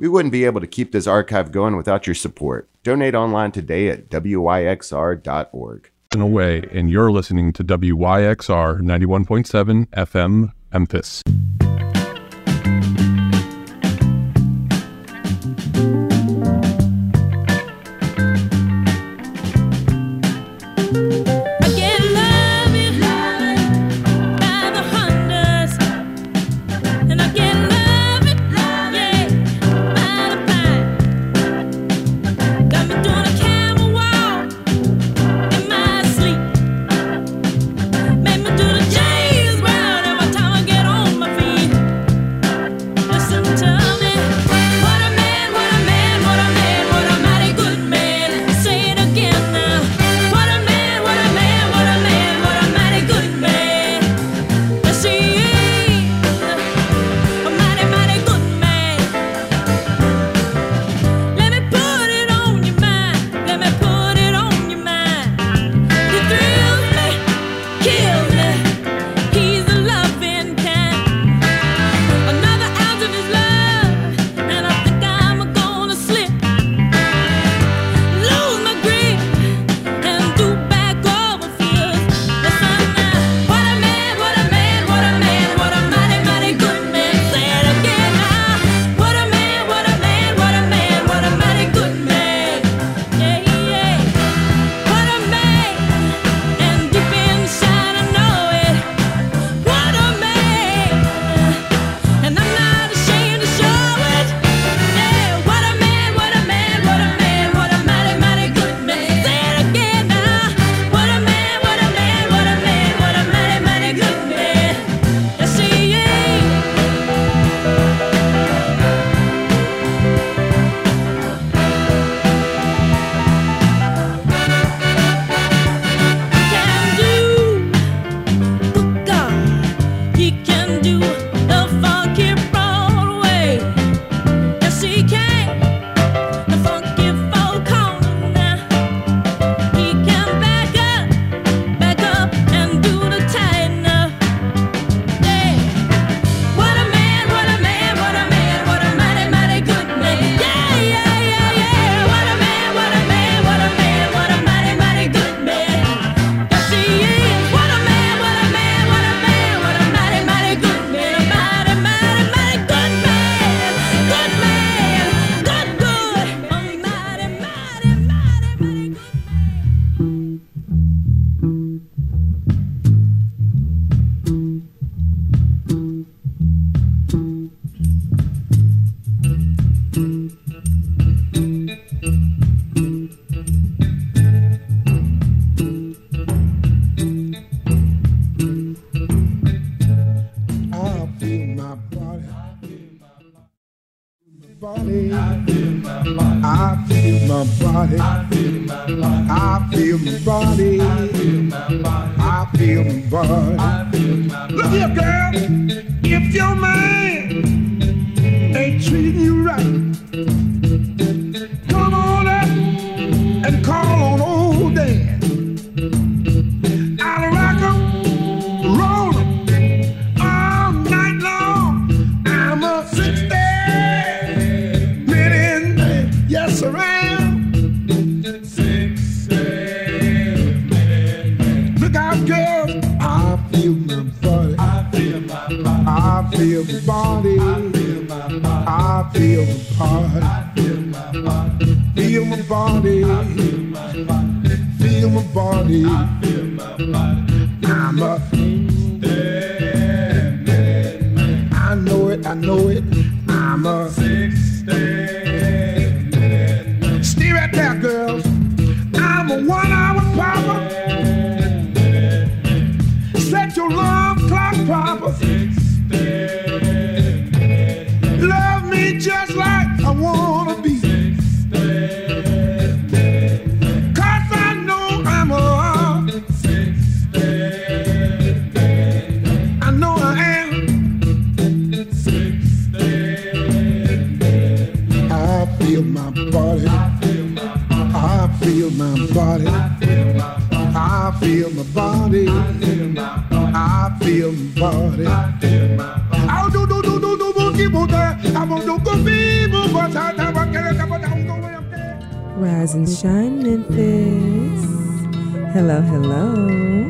We wouldn't be able to keep this archive going without your support. Donate online today at wyxr.org. Away, and you're listening to WYXR 91.7 FM Memphis. Rise and shine, Memphis. Hello, hello.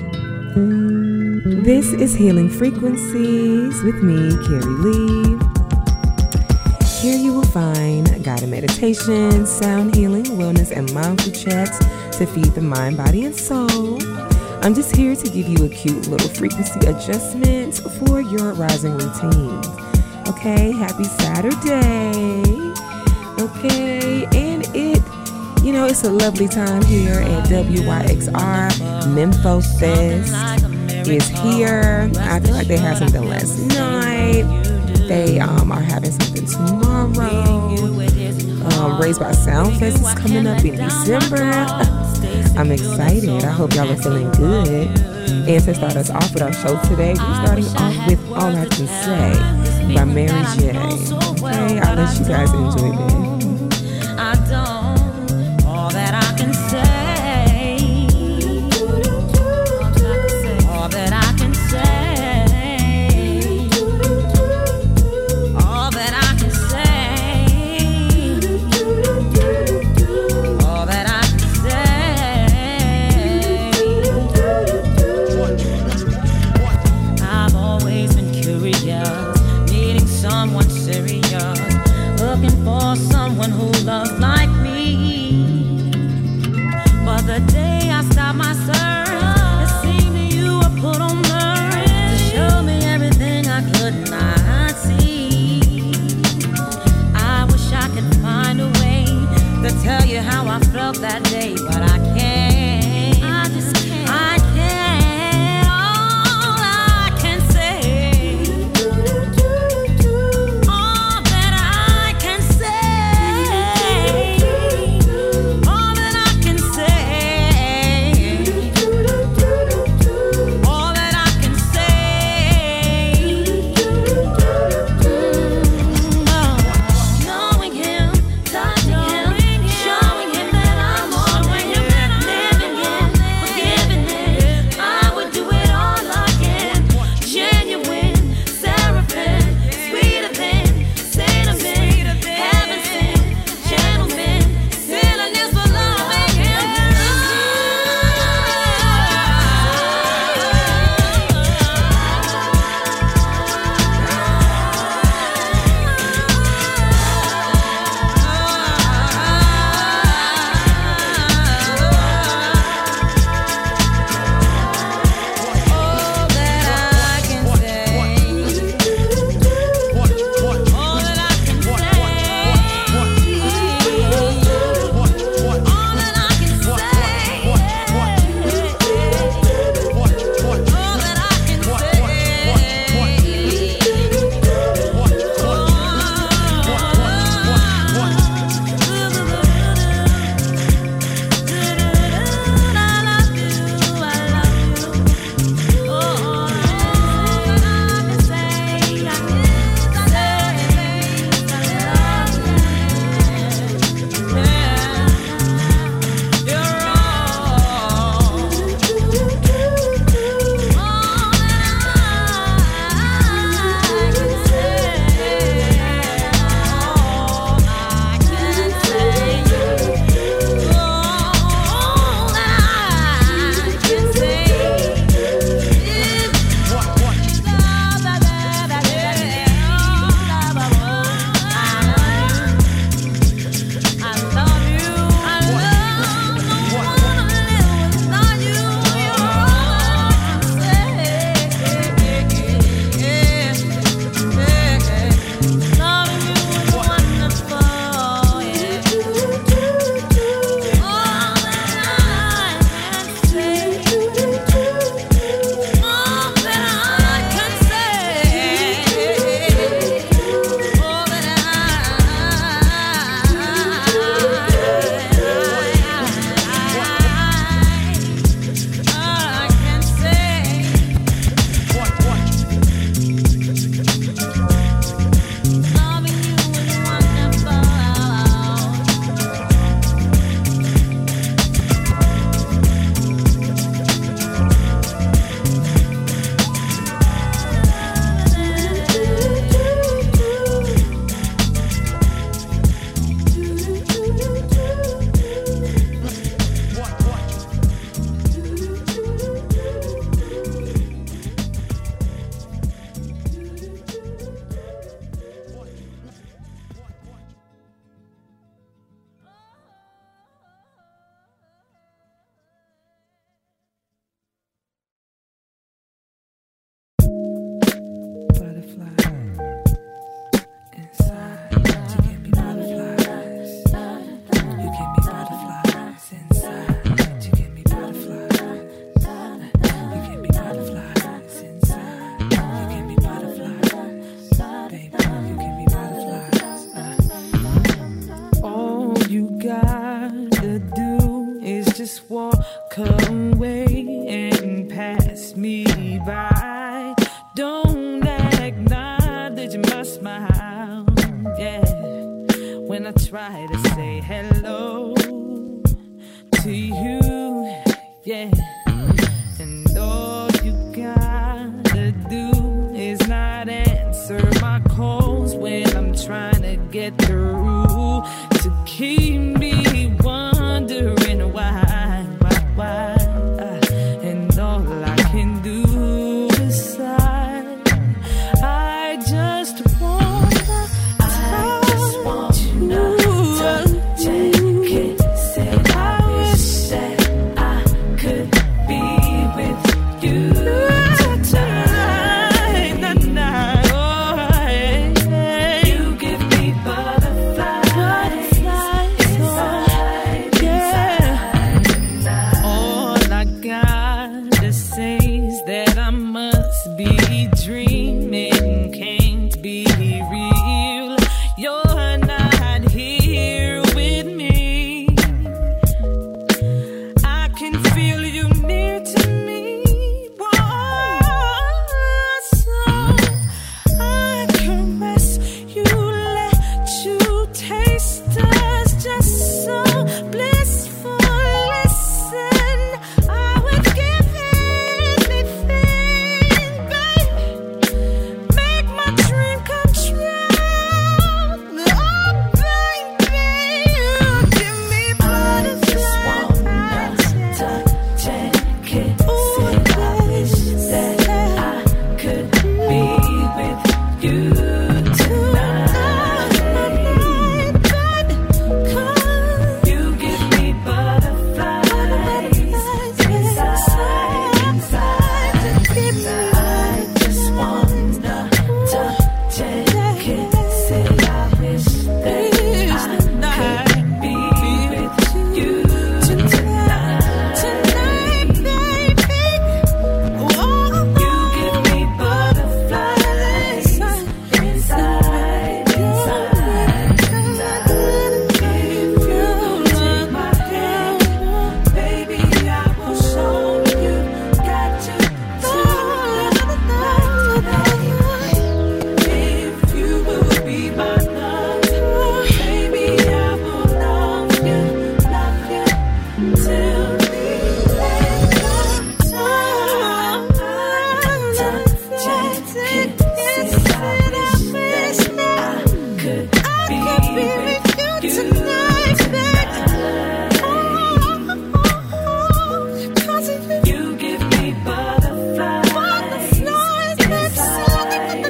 This is Healing Frequencies with me, Carrie Lee. Here you will find guided meditation, sound healing, wellness, and mindful chats to feed the mind, body, and soul. I'm just here to give you a cute little frequency adjustment for your rising routines. Okay, happy Saturday. Okay, and it's a lovely time here at WYXR. Memphis Fest is here. I feel like they had something last night. They are having something tomorrow. Raised by Sound Fest is coming up in December. I'm excited. I hope y'all are feeling good. And to start us off with our show today, we're starting off with All I Can Say by Mary J. Okay, I'll let you guys enjoy this. All that I can say. All that I can say. All that I can say. All that I can say. I've always been curious, needing someone serious, looking for someone who loves like me. But the day I stopped my search, it seemed that you were put on blur to show me everything I could not see. I wish I could find a way to tell you how I felt that day, but I can't. I just can't. I can't. All I can say. All that I can say. All that I can say. All that I can say. Knowing him, touching him, showing him that I'm all in. just walk away and pass me by. Don't acknowledge my smile, yeah, when I try to say hello to you, yeah. And all you gotta do is not answer my calls when I'm trying to get through, to keep me wondering why. And all I can do is sigh. I just wanna touch you. Take it, say I wish that I could be with you tonight. You give me butterflies inside. All I gotta say is that I must be dreaming, can't be real. You're not here with me. I can feel you near to me. So I caress you, let you taste us, just so blissful. Listen, I would give anything, babe. Make my dream come true. Oh, baby, you give me butterflies. Take it, say I wish that I could be with you tonight. You give me butterflies inside. I just wanna take it, say I wish that I could be with you tonight, baby. You give me butterflies inside. If you take my hand, baby, I will show you. Got you tonight. If you will be my love, baby, I will love you till the end of time. Take it, say I wish that I could be with you tonight, you give me butterflies inside.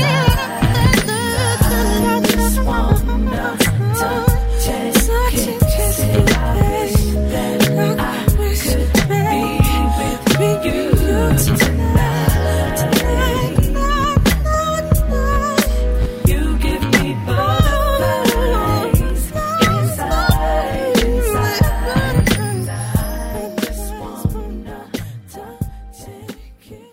I just wanna take it, say I wish that I could be with you tonight. You give me butterflies inside. I just wanna take it.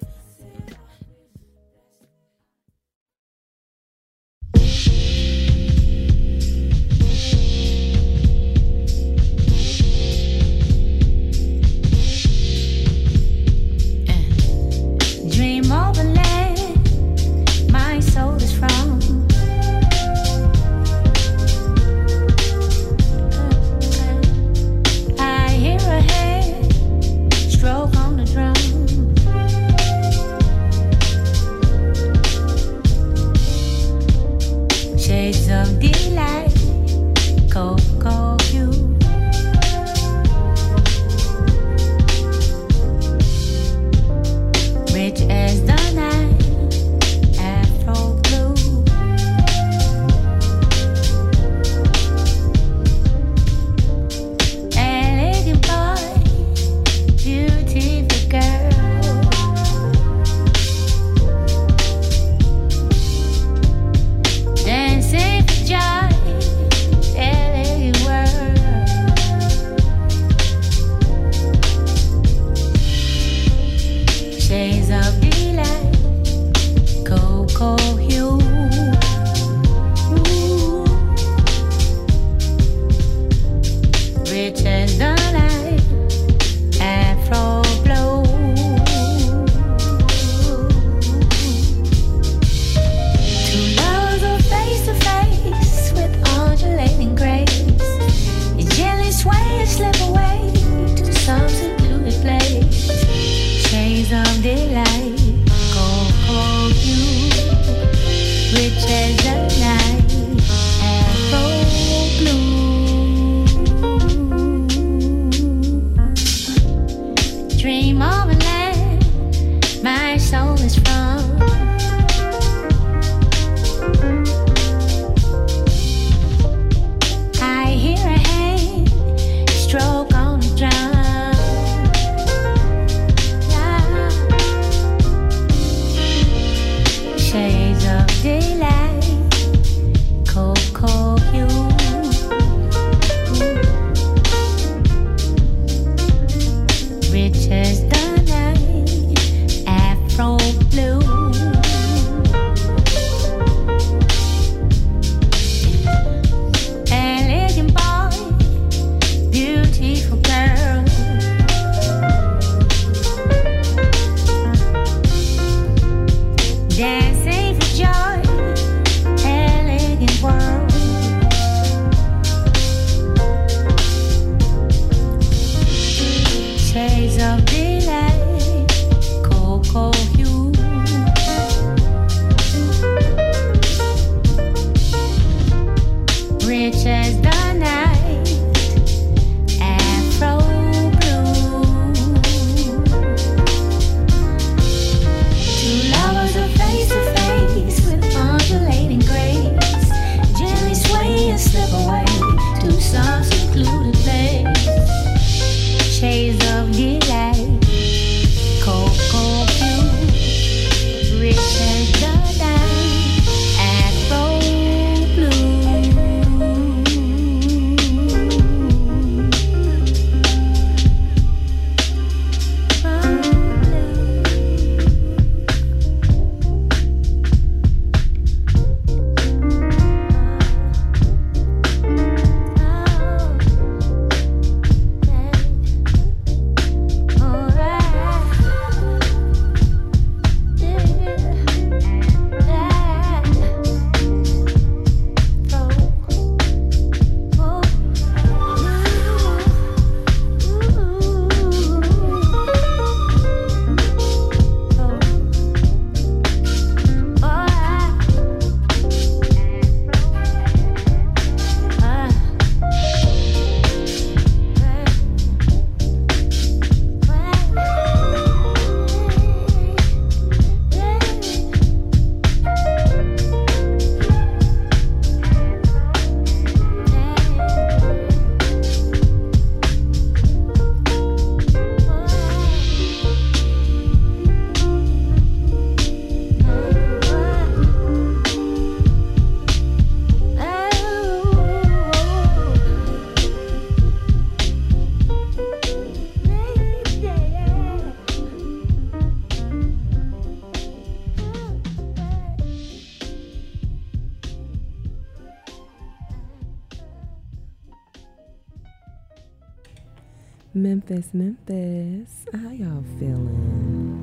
Dream over land, my soul is from. I hear a hand stroke on the drum. Shades of delight, cocoa hue. Rich as the night, Afro blue. Elegant boy, beautiful girl. Dancing for joy, elegant as the night, afro blue. Two lovers are face to face with undulating grace, gently sway and slip away to some secluded place. Shades of delight, cocoa blue, rich as the night, afro blue. Memphis, how y'all feeling?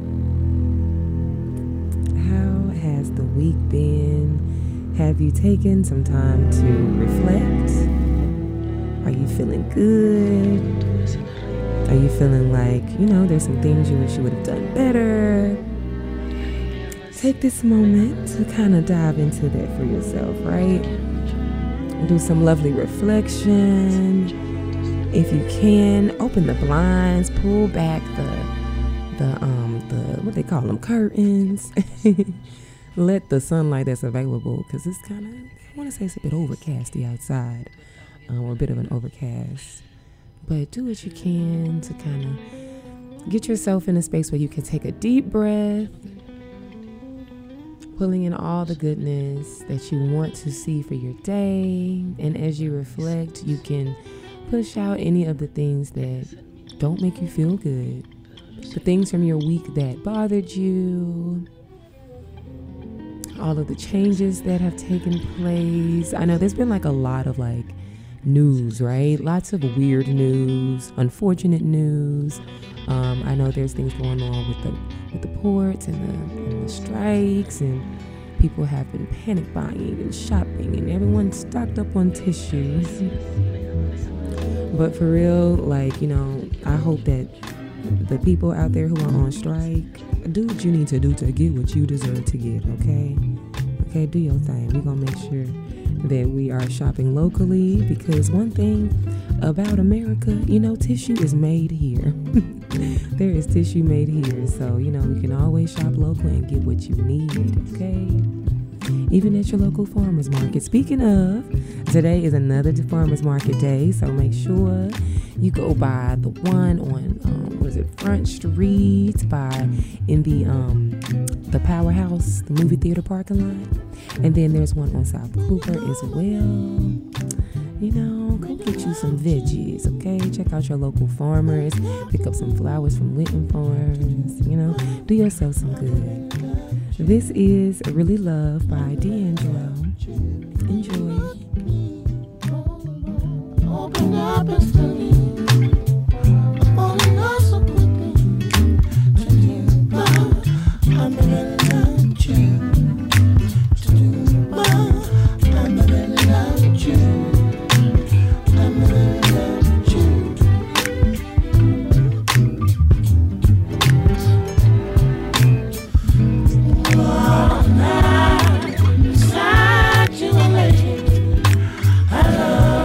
How has the week been? Have you taken some time to reflect? Are you feeling good? Are you feeling like, there's some things you wish you would have done better? Take this moment to kind of dive into that for yourself, right? Do some lovely reflection. If you can, open the blinds, pull back the what they call them, curtains. Let the sunlight that's available, because it's kind of, I want to say it's a bit overcasty outside, or a bit of an overcast. But do what you can to kind of get yourself in a space where you can take a deep breath, pulling in all the goodness that you want to see for your day. And as you reflect, you can push out any of the things that don't make you feel good, the things from your week that bothered you, all of the changes that have taken place. I know there's been a lot of news, right? Lots of weird news, unfortunate news. I know there's things going on with the ports and the strikes, and people have been panic buying and shopping, and everyone's stocked up on tissues. But for real, I hope that the people out there who are on strike, do what you need to do to get what you deserve to get, okay? Okay, do your thing. We're going to make sure that we are shopping locally, because one thing about America, tissue is made here. There is tissue made here. So, we can always shop local and get what you need, okay? Even at your local farmer's market. Speaking of, today is another farmer's market day, so make sure you go by the one on Front Street in the Powerhouse, the movie theater parking lot, and then there's one on South Cooper as well. Go get you some veggies, okay? Check out your local farmers, pick up some flowers from Linton Farms, do yourself some good. This is Really Love by D'Angelo. Enjoy. Open up and study. I'm falling off so quickly. To you, I'm really not you. To you, I'm really not you. I'm really not you. All night beside you, lady. I love.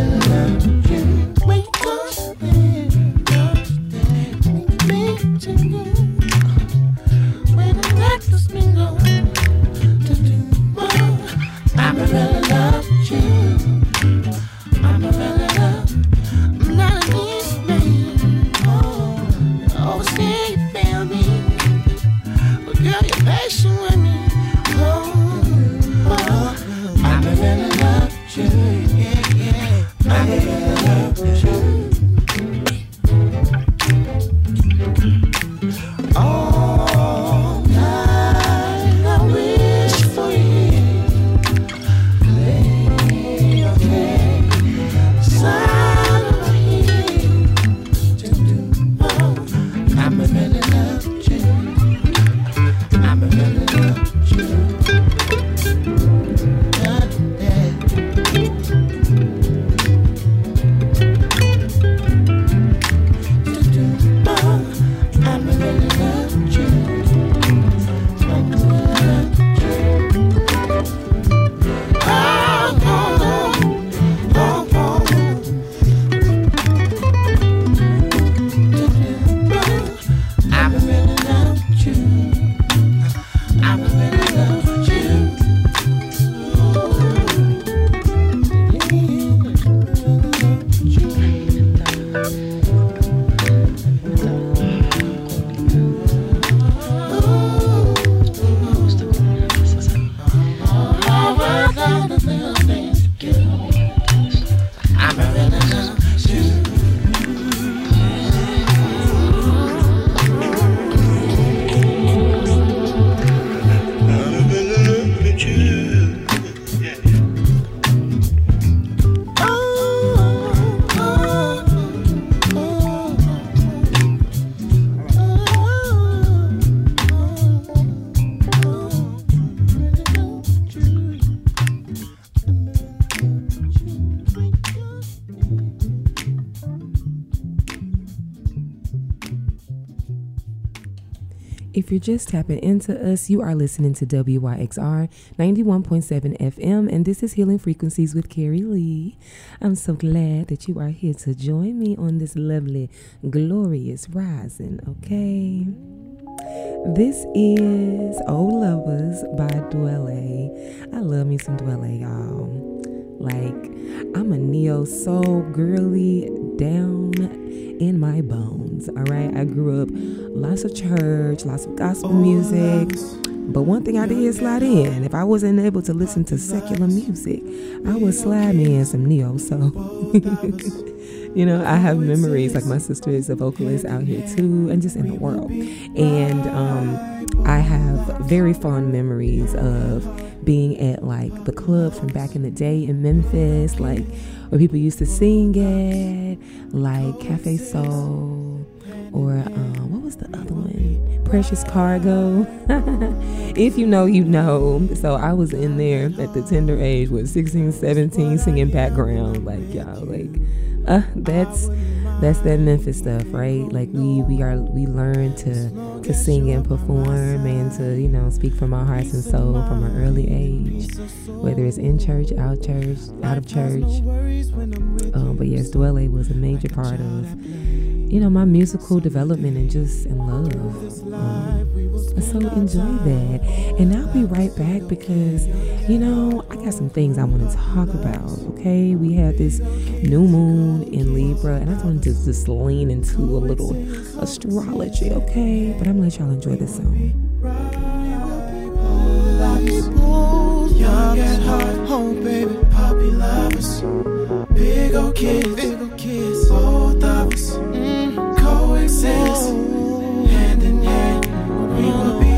If you're just tapping into us, you are listening to WYXR 91.7 FM, and this is Healing Frequencies with Carrie Lee. I'm so glad that you are here to join me on this lovely, glorious rising, okay? This is Old Lovers by Dwele. I love me some Dwele, y'all. Like, I'm a neo-soul girly down in my bones, all right? I grew up lots of church, lots of gospel music, but one thing I did slide in. If I wasn't able to listen to secular music, I would slide me in some neo-soul. You know, I have memories, like my sister is a vocalist out here too, and just in the world. And I have very fond memories of being at like the clubs from back in the day in Memphis, like where people used to sing at, like Cafe Soul, or what was the other one? Precious Cargo. If you know, you know. So I was in there at the tender age with 16, 17, singing background, like y'all, like that's that Memphis stuff, right? Like we learn to sing and perform and to, you know, speak from our hearts and soul from an early age, whether it's in church, out of church. But yes, Dwele was a major part of, you know, my musical development and just in love. So enjoy that. And I'll be right back because, you know, I got some things I want to talk about, okay? We had this new moon in Libra, and I just wanted to just lean into a little astrology, okay? But I'm going to let y'all enjoy this song. Young at heart, home baby, puppy lovers, big old kids, both of us coexist, hand in hand, we will be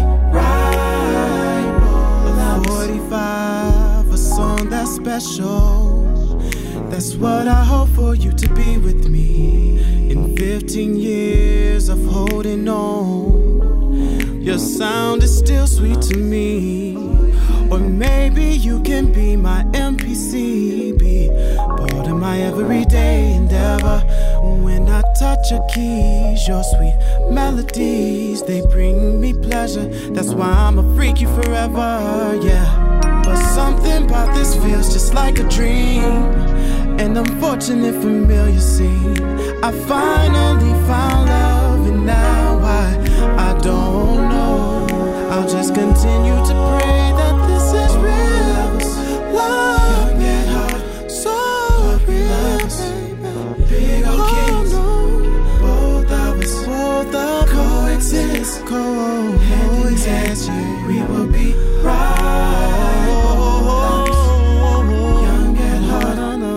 right. 45, a song that's special. That's what I hope for you to be with me in 15 years of holding on. Your sound is still sweet to me. Or maybe you can be my MPC, be part of my everyday endeavor. When I touch your keys, your sweet melodies, they bring me pleasure. That's why I'ma freak you forever, yeah. But something about this feels just like a dream. An unfortunate familiar scene. I finally found love, and now I don't know. I'll just continue to pray that this is real love. Young at heart, so real. Big old kids, both of us coexist, coexist. Yeah. We will be right. Young at heart,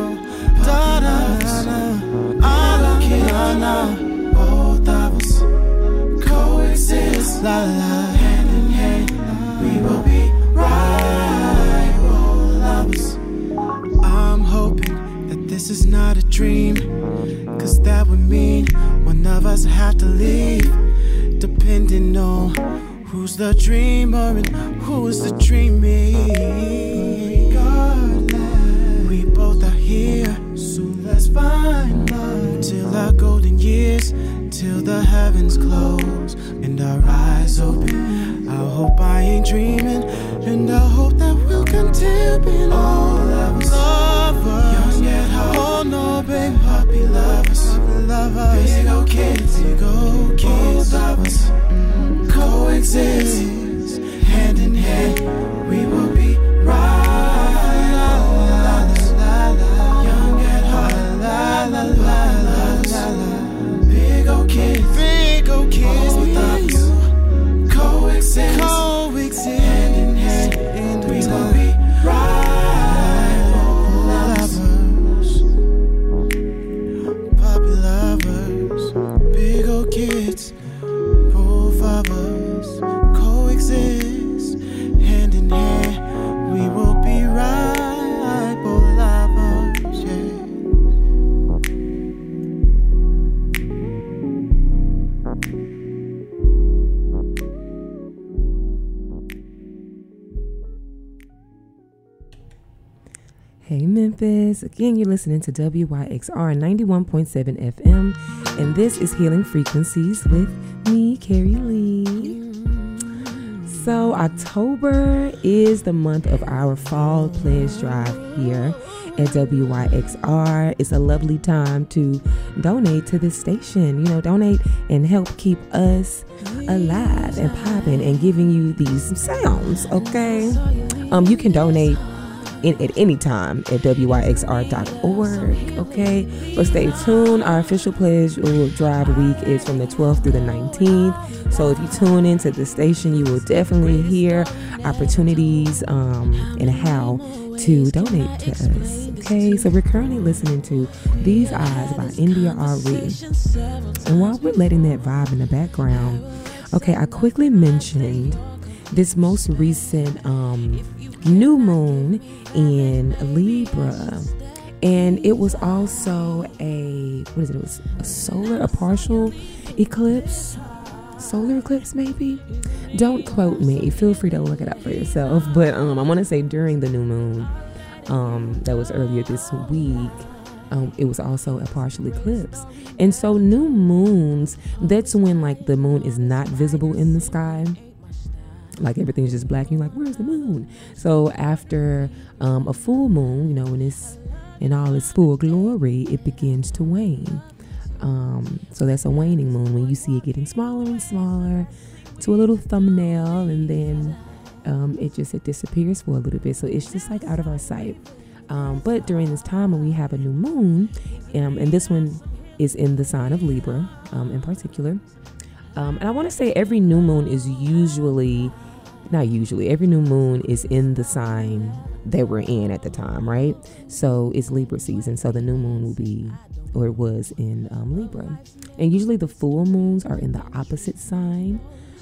both of us coexist, la la, hand in hand. We will be right, both of us. I'm hoping that this is not a dream, 'cause that would mean one of us have to leave, depending on who's the dreamer and who's the dreaming. Regardless, we both are here, so let's find love till our golden years, till the heavens close and our eyes open. I hope I ain't dreaming, and I hope that we'll continue being all lovers. Young at heart, oh no, baby, puppy lovers, big old kids, both of us coexist, hand in hand. We will be right. Young at heart, la la la. Big old kids, both of us coexist, hand in hand. We will be right. Lovers, puppy lovers, big old kids, both of us coexist, hand in hand. We will be right, both lovers, yeah. Hey Memphis, again you're listening to WYXR 91.7 FM, and this is Healing Frequencies with me, Carrie Lee. So October is the month of our fall pledge drive here at WYXR. It's a lovely time to donate to this station, donate and help keep us alive and popping and giving you these sounds, okay? You can donate at any time at wyxr.org, okay? But stay tuned. Our official pledge drive week is from the 12th through the 19th. So if you tune into the station, you will definitely hear opportunities and how to donate to us, okay? So we're currently listening to These Eyes by India Ari. And while we're letting that vibe in the background, okay, I quickly mentioned this most recent new moon in Libra, and it was also it was a partial eclipse, solar eclipse maybe. Don't quote me, feel free to look it up for yourself, but I want to say during the new moon that was earlier this week, it was also a partial eclipse. And so new moons, that's when like the moon is not visible in the sky. Like everything's just black. You're like, where's the moon? So after a full moon, when it's in all its full glory, it begins to wane. So that's a waning moon, when you see it getting smaller and smaller to a little thumbnail, and then it disappears for a little bit. So it's just like out of our sight. But during this time when we have a new moon, and this one is in the sign of Libra in particular. And I want to say every new moon is every new moon is in the sign that we're in at the time, right? So it's Libra season. So the new moon will be, or it was in Libra. And usually the full moons are in the opposite sign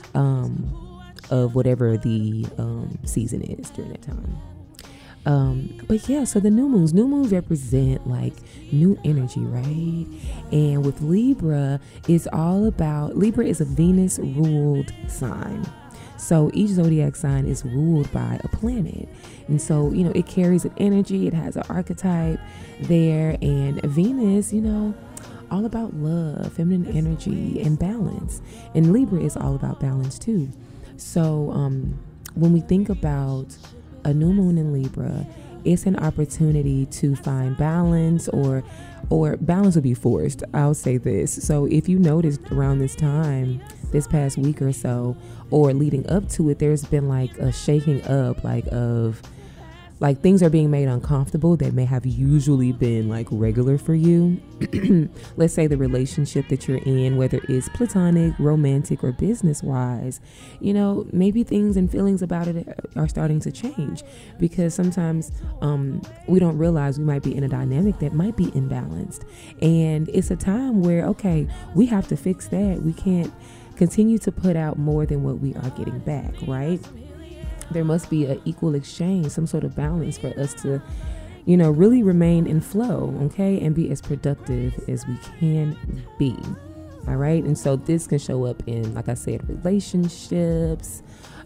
of whatever the season is during that time. But yeah, so the new moons represent like new energy, right? And with Libra, it's all about, Libra is a Venus ruled sign. So each zodiac sign is ruled by a planet. And so, it carries an energy, it has an archetype there. And Venus, all about love, feminine energy, and balance. And Libra is all about balance too. So when we think about a new moon in Libra, it's an opportunity to find balance, or balance would be forced. I'll say this. So if you noticed around this time, this past week or so, or leading up to it, there's been like a shaking up, like things are being made uncomfortable that may have usually been like regular for you. Let's say the relationship that you're in, whether it's platonic, romantic, or business wise, maybe things and feelings about it are starting to change, because sometimes we don't realize we might be in a dynamic that might be imbalanced. And it's a time where, okay, we have to fix that. We can't continue to put out more than what we are getting back, right? There must be an equal exchange, some sort of balance for us to, really remain in flow, okay, and be as productive as we can be. All right. And so this can show up in, like I said, relationships,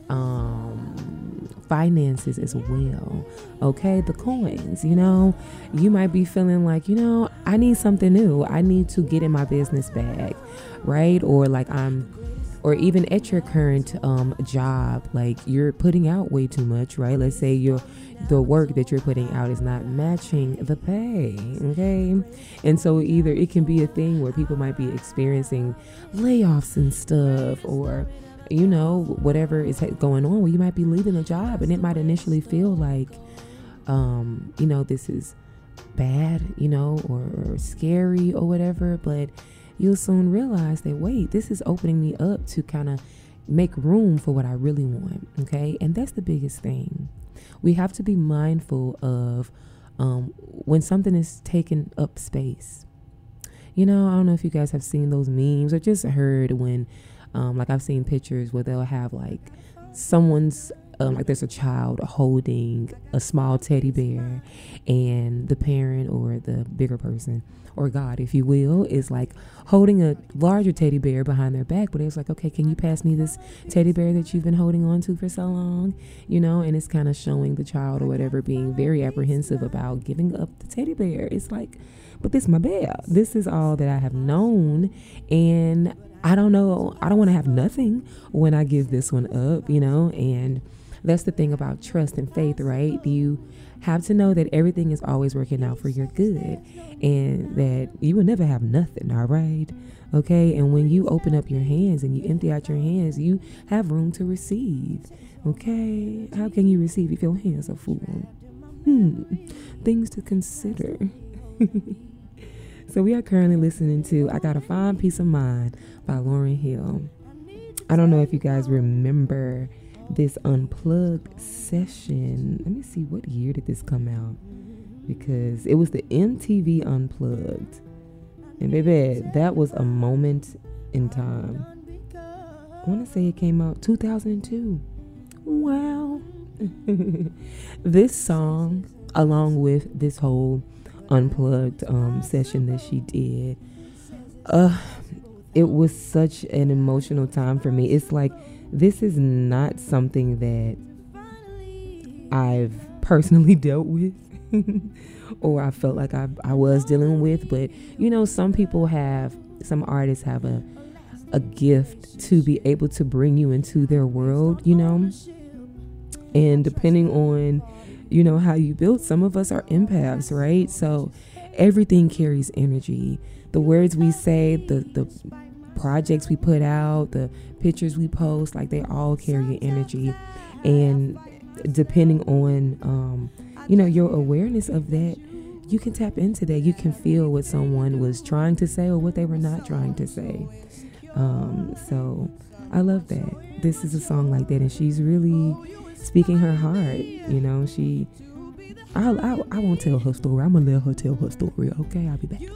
finances as well. Okay. The coins, you might be feeling like, I need something new. I need to get in my business bag. Right. Or even at your current job, like you're putting out way too much, right? Let's say the work that you're putting out is not matching the pay, okay? And so either it can be a thing where people might be experiencing layoffs and stuff, or, whatever is going on, where you might be leaving a job and it might initially feel like, this is bad, or scary or whatever, but you'll soon realize that, wait, this is opening me up to kind of make room for what I really want. Okay. And that's the biggest thing. We have to be mindful of when something is taking up space. I don't know if you guys have seen those memes or just heard when, like I've seen pictures where they'll have like someone's, like there's a child holding a small teddy bear, and the parent or the bigger person, or God, if you will, is like holding a larger teddy bear behind their back. But it's like, okay, can you pass me this teddy bear that you've been holding on to for so long? And it's kind of showing the child or whatever being very apprehensive about giving up the teddy bear. It's like, but this is my bear. This is all that I have known. And I don't know. I don't want to have nothing when I give this one up, and that's the thing about trust and faith, right? You have to know that everything is always working out for your good, and that you will never have nothing, all right? Okay, and when you open up your hands and you empty out your hands, you have room to receive, okay? How can you receive if your hands are full? Things to consider. So we are currently listening to I Got a Fine Peace of Mind by Lauryn Hill. I don't know if you guys remember this Unplugged session. Let me see, what year did this come out? Because it was the MTV Unplugged, and baby, that was a moment in time. I want to say it came out 2002. Wow. This song, along with this whole Unplugged session that she did, it was such an emotional time for me. It's like, this is not something that I've personally dealt with or I felt like I was dealing with. But, some artists have a gift to be able to bring you into their world, and depending on, how you build, some of us are empaths, right? So everything carries energy. The words we say, the projects we put out, the pictures we post, like they all carry energy. And depending on your awareness of that, you can tap into that. You can feel what someone was trying to say or what they were not trying to say. So I love that. This is a song like that, and she's really speaking her heart. I won't tell her story. I'm gonna let her tell her story. Okay, I'll be back.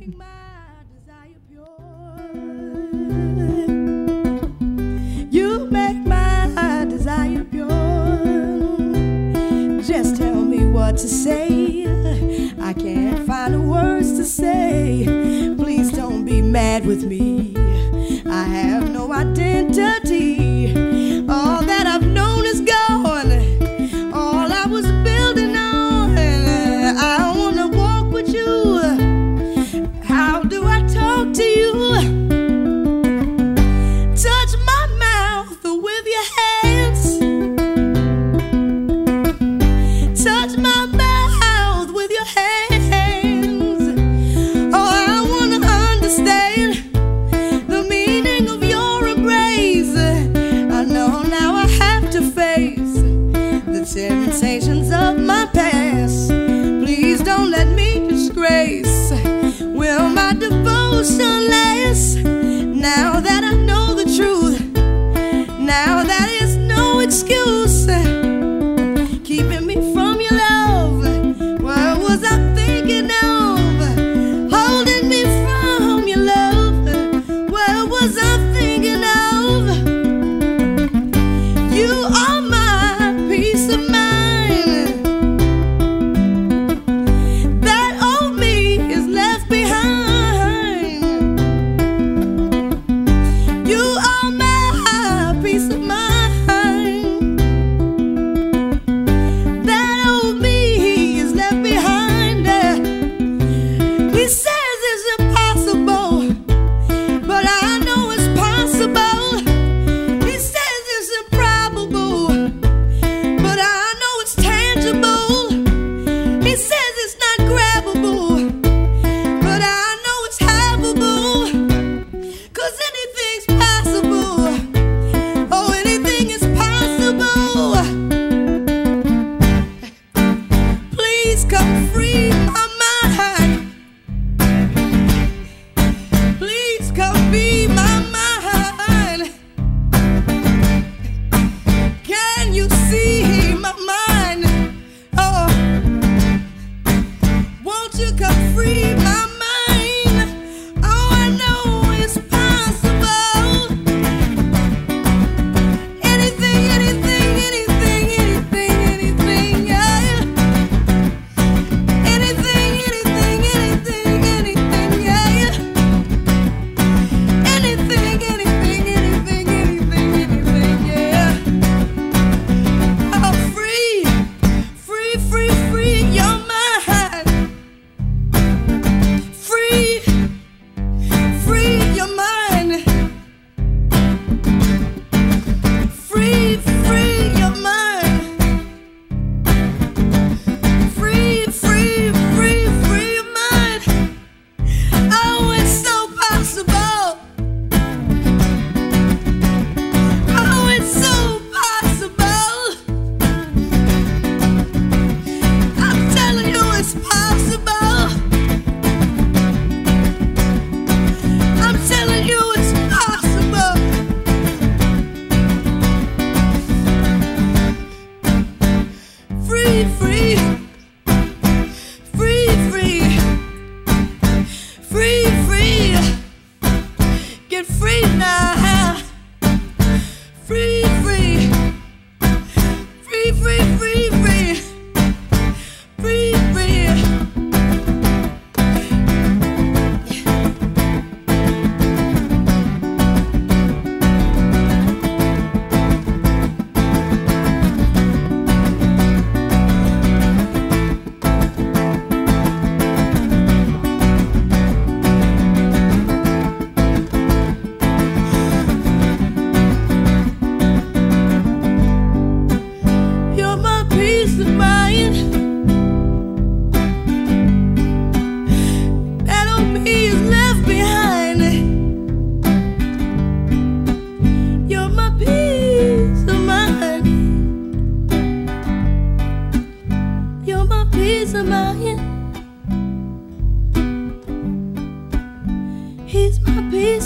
You make my desire pure. Just tell me what to say. I can't find the words to say. Please don't be mad with me. I have no identity. All that I've known is gone. All I was building on. I wanna walk with you. How do I talk to you? Touch my mouth with your hands. Touch my mouth.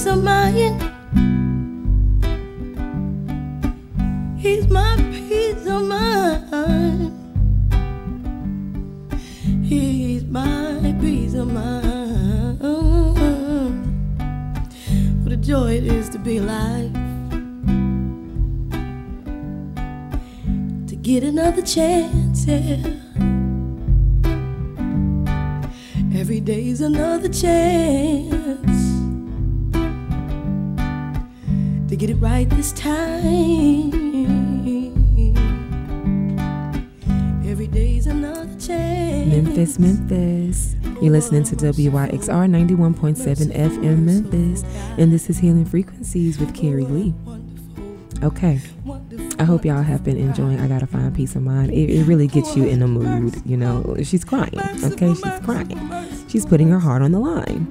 peace of mind. He's my peace of mind. He's my peace of mind. What a joy it is to be alive, to get another chance, yeah. Every day's another chance to get it right this time. Every day's another chance. Memphis, Memphis. You're listening to WYXR 91.7 FM Memphis, and this is Healing Frequencies with Carrie Lee. Okay, I hope y'all have been enjoying I Gotta Find Peace of Mind. It really gets you in the mood, you know. She's crying, okay? She's crying. She's putting her heart on the line.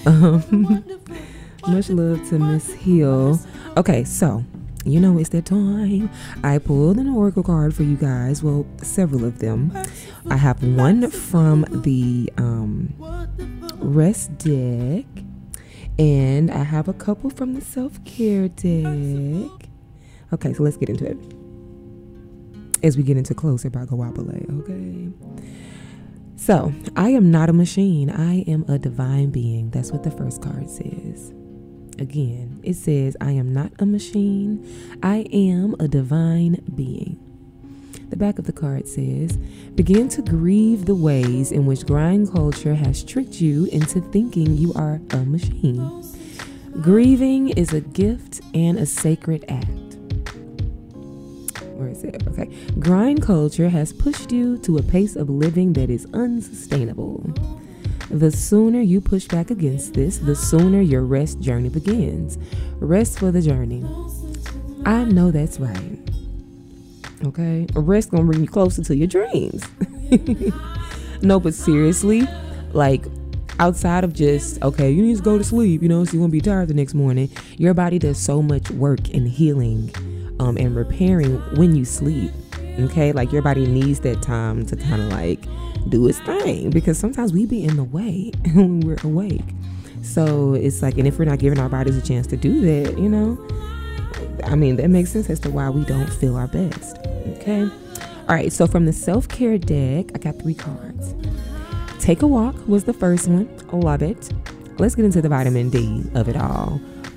Much love to Miss Hill. Okay, so, you know, it's that time. I pulled an oracle card for you guys. Well, several of them. I have one from the Rest deck, and I have a couple from the Self-Care deck. Okay, so let's get into it. As we get into Closer by Gawapale, okay? So, I am not a machine. I am a divine being. That's what the first card says. Again, it says, I am not a machine. I am a divine being. The back of the card says, begin to grieve the ways in which grind culture has tricked you into thinking you are a machine. Grieving is a gift and a sacred act. Where is it? Okay. Grind culture has pushed you to a pace of living that is unsustainable. The sooner you push back against this, the sooner your rest journey begins. Rest for the journey. I know that's right. Okay? Rest gonna bring you closer to your dreams. No, but seriously, like, outside of just, okay, you need to go to sleep, you know, so you won't be tired the next morning. Your body does so much work in healing and repairing when you sleep. Okay? Like, your body needs that time to kind of like do its thing, because sometimes we be in the way when we're awake. So it's like, and if we're not giving our bodies a chance to do that, you know, I mean, that makes sense as to why we don't feel our best. Okay. All right. So from the Self-Care deck, I got 3 cards. Take a Walk was the first one. Love it. Let's get into the vitamin D of it all.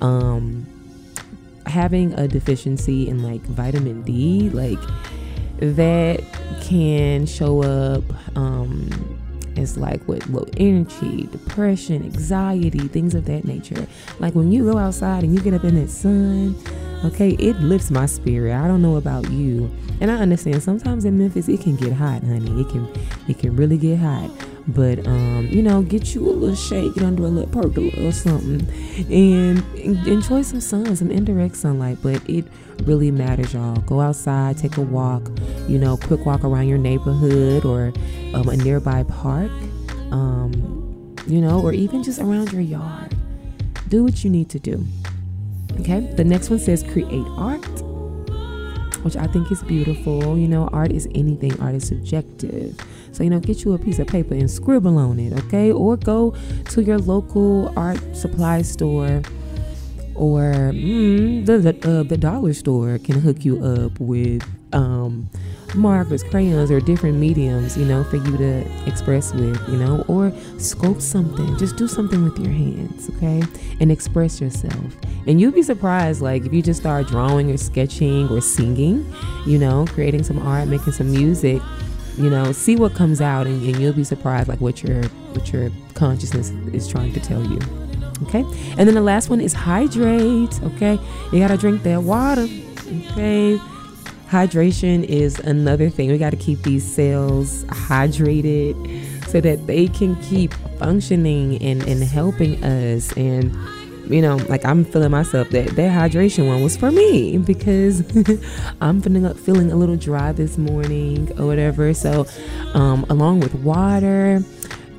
Having a deficiency in like vitamin D, like, that can show up as like with low energy, depression, anxiety, things of that nature. Like when you go outside and you get up in that sun, okay, it lifts my spirit. I don't know about you, and I understand sometimes in Memphis it can get hot, honey. It can really get hot. But you know, get you a little shake, get under a little pergola or something, and enjoy some sun, some indirect sunlight. But it really matters, y'all. Go outside, take a walk, you know, quick walk around your neighborhood or a nearby park, you know, or even just around your yard. Do what you need to do. Okay. The next one says create art, which I think is beautiful. You know, art is anything. Art is subjective. So, you know, get you a piece of paper and scribble on it, okay? Or go to your local art supply store, or the dollar store can hook you up with markers, crayons, or different mediums, you know, for you to express with, you know, or sculpt something. Just do something with your hands, okay? And express yourself. And you'll be surprised, like, if you just start drawing or sketching or singing, you know, creating some art, making some music, you know, see what comes out, and you'll be surprised, like, what your consciousness is trying to tell you. Okay. And then the last one is hydrate. Okay. You got to drink that water. Okay. Hydration is another thing. We got to keep these cells hydrated so that they can keep functioning and helping us. And, you know, like, I'm feeling myself that hydration one was for me, because I'm feeling a little dry this morning or whatever. So along with water,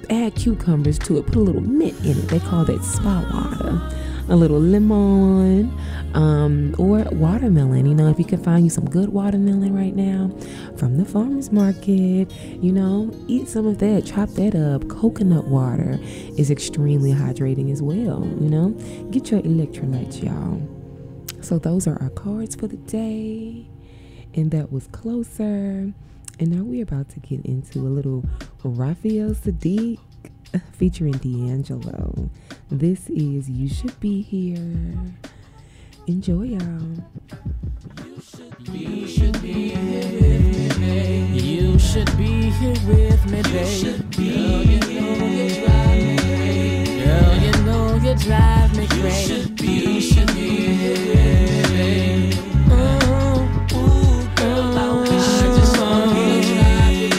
add cucumbers to it. Put a little mint in it. They call that spa water. A little lemon, or watermelon. You know, if you can find you some good watermelon right now from the farmer's market, you know, eat some of that. Chop that up. Coconut water is extremely hydrating as well. You know, get your electrolytes, y'all. So those are our cards for the day, and that was Closer. And now we're about to get into a little Raphael Saadiq featuring D'Angelo. This is You Should Be Here. Enjoy, y'all. You should be here with me, babe. You should be here with me, babe. Girl, you know you drive me crazy. Girl, you know you drive me crazy. You should be here with me, babe. Girl, I just wanna drive you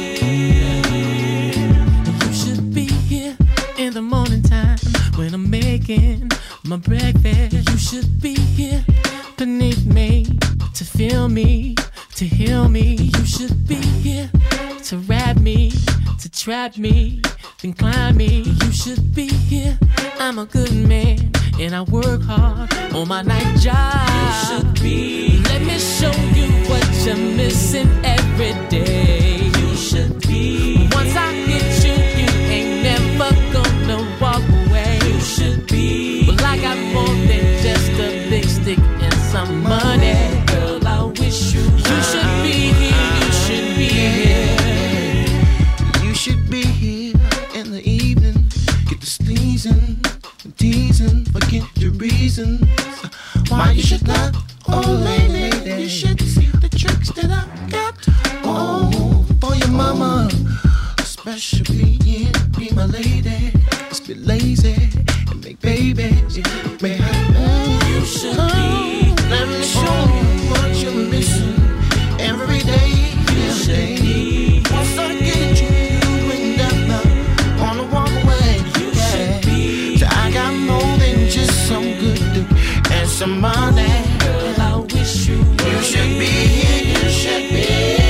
crazy. You should be here in the morning time when I'm making my breakfast. You should be here beneath me to feel me, to heal me. You should be here to wrap me, to trap me, then climb me. You should be here. I'm a good man and I work hard on my night job. You should be. Let me show you what you're missing every day. You should be. Once I get you, you ain't never gonna walk away. You should be. Well, I got more than just a big stick and some money. Girl, I wish you should be here. You should be here. You should be here in the evening. Get the sneezing, teasing, forget your reasons why you should not. Oh, lady, you should see the tricks that I got. Oh, for your mama, especially yeah, be my lady. Let's be lazy and make babies. You should be. Let me show you what you're missing every day. Every day. Once I get you, you ain't never wanna walk away. You should be. So I got more than just some good dick and some money. Girl, I wish you should be here. You should be.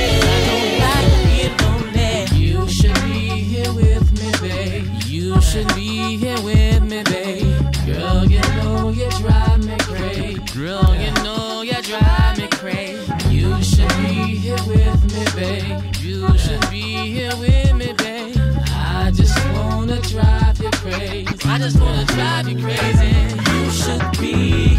You should be here with me, babe. You should be here with me, babe. Girl, you know you drive me crazy. Girl, you know you drive me crazy. You should be here with me, babe. You should be here with me, babe. I just wanna drive you crazy. I just wanna drive you crazy. You should be here.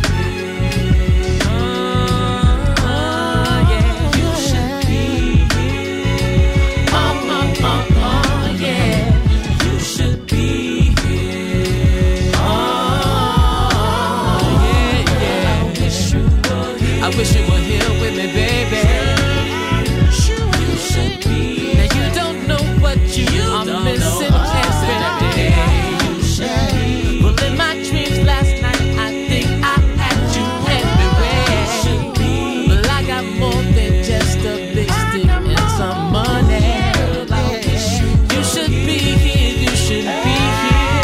I wish you were here with me, baby. You should be. Now you don't know what you are missing every day. You should be. Well, in my dreams last night, I think I had you everywhere. But I got more than just a big stick and some money. You should be here. You should be here.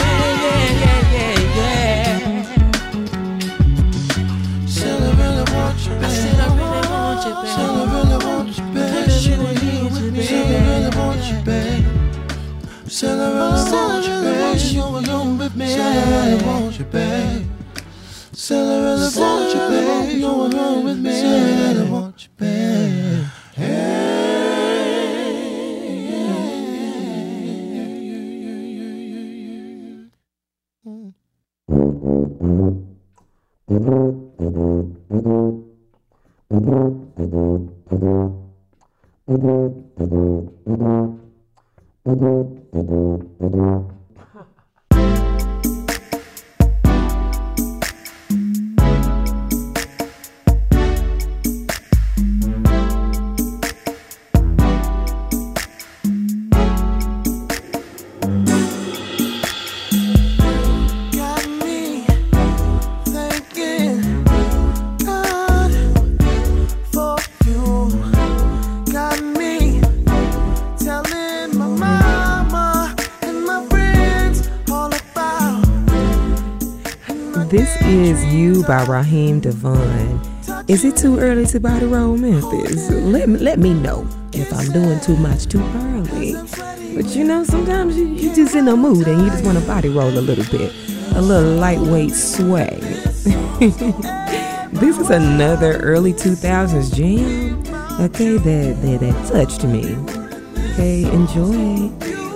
Said I really want you, babe. I said I really want you, babe. Said I really want you, babe. Said I really want you, babe. Said I really want you, babe. You were going with me. Said I really want you, babe. Said I really want you, babe. You were going with me. Said I really want you, babe. Got me thinking God for you. Got me telling my mama and my friends all about. This is You by Raheem Devon. Is it too early to buy the road Memphis? Let me know if I'm doing too much too early. But you know, sometimes you just in a mood and you just want to body roll a little bit. A little lightweight sway. This is another early 2000s jam, okay, that touched me. Okay, enjoy.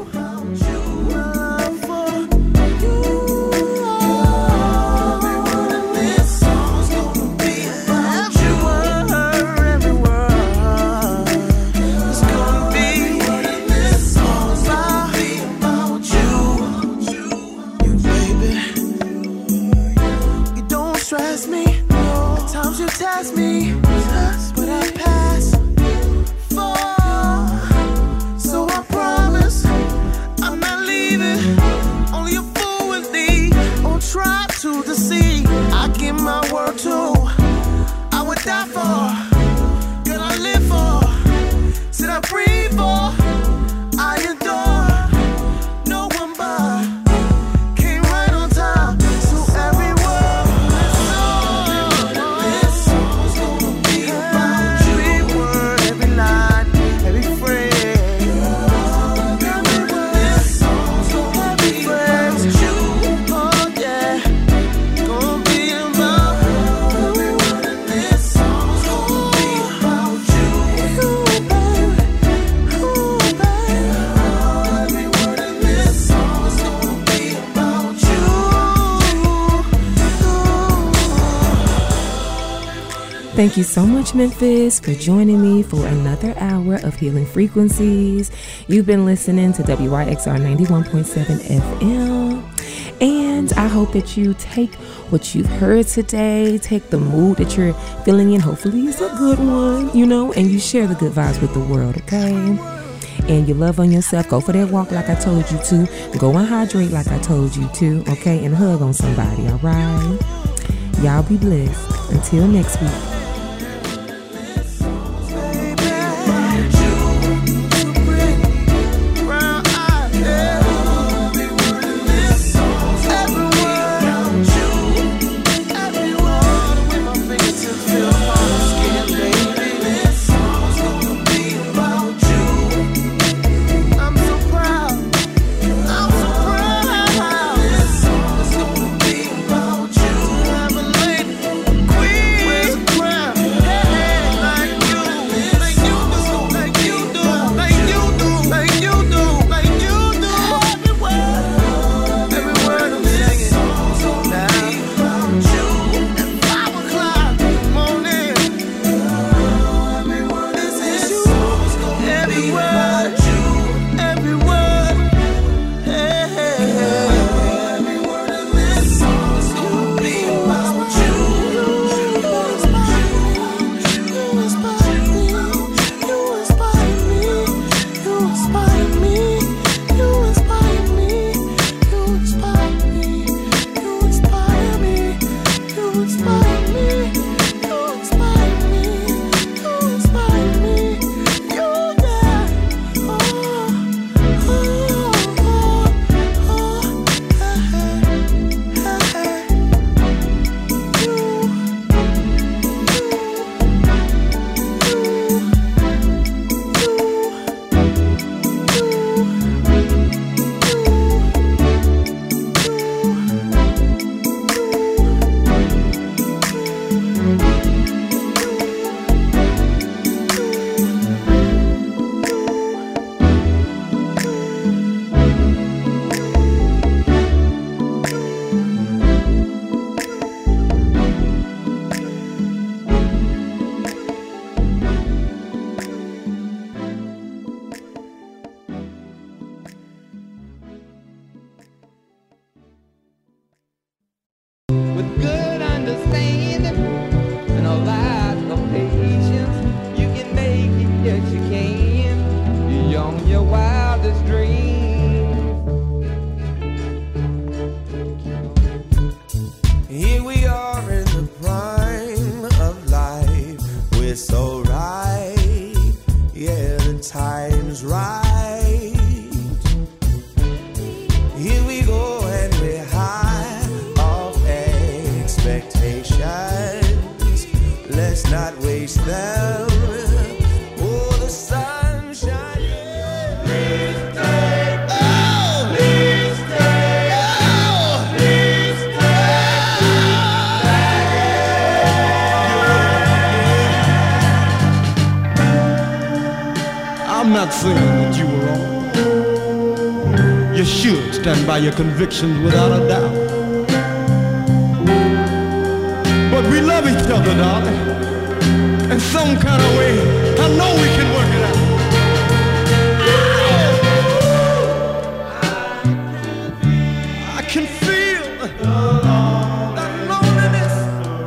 Thank you so much, Memphis, for joining me for another hour of Healing Frequencies. You've been listening to WYXR 91.7 FM. And I hope that you take what you've heard today, take the mood that you're feeling in. Hopefully it's a good one, you know, and you share the good vibes with the world, okay? And you love on yourself. Go for that walk like I told you to. Go and hydrate like I told you to, okay? And hug on somebody, all right? Y'all be blessed. Until next week. them. Oh, the sun shining. not saying that you were wrong. You should stand by your convictions without a doubt. But we love each other, darling. In some kind of way, I know we can work it out. I can feel that loneliness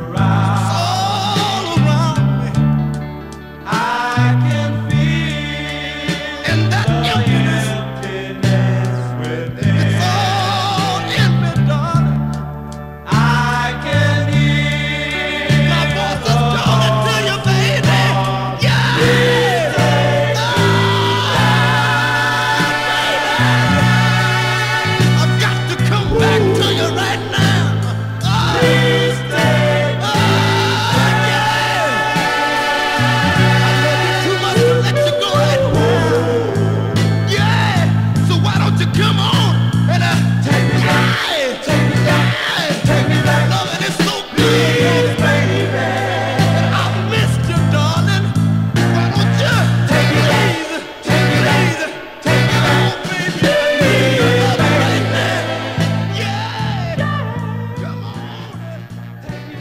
all around me. I can feel and that emptiness it's all in me, darling. I can hear my voice is calling to you, baby. Yeah. I've got to come back to you right now. Please stay. Yeah. I love you too much to let you go right now. Yeah. So why don't you come on and take me back, take me back, take me back. Loving is so good, baby. And I've missed you, darling. Why don't you take me easy, take it easy, take me home, baby. I need you right now. Yeah. Come on. Take me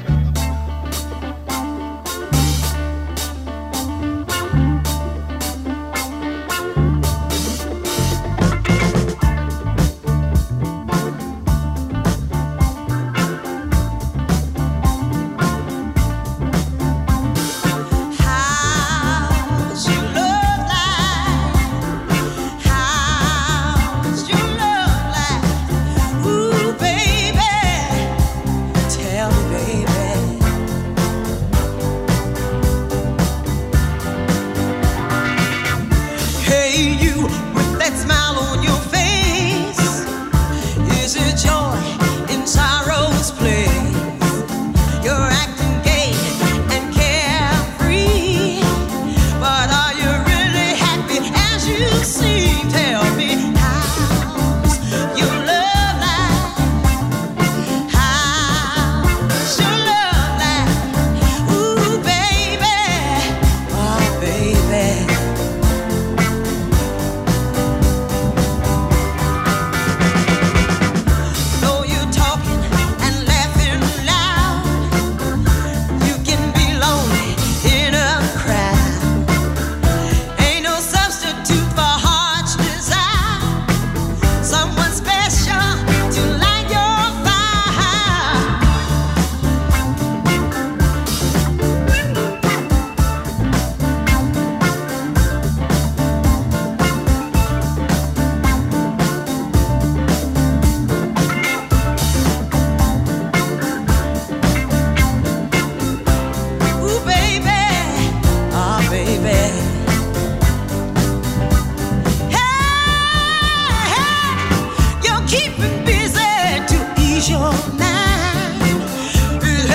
How's your love life? How's your love life? Ooh, baby, tell me, baby. Hey, you with that smile on your face, is it joy in sorrow's place? You're acting gay and carefree, but are you really happy as you seem? Tell me, how's your love life? How's your love life? Ooh, baby, oh, baby. Though you're talking and laughing loud, you can be lonely in a crowd. Ain't no substitute for heart's desire. Someone special to light your fire. Ooh, baby, oh, baby. Hey, you're keeping busy to ease your mind.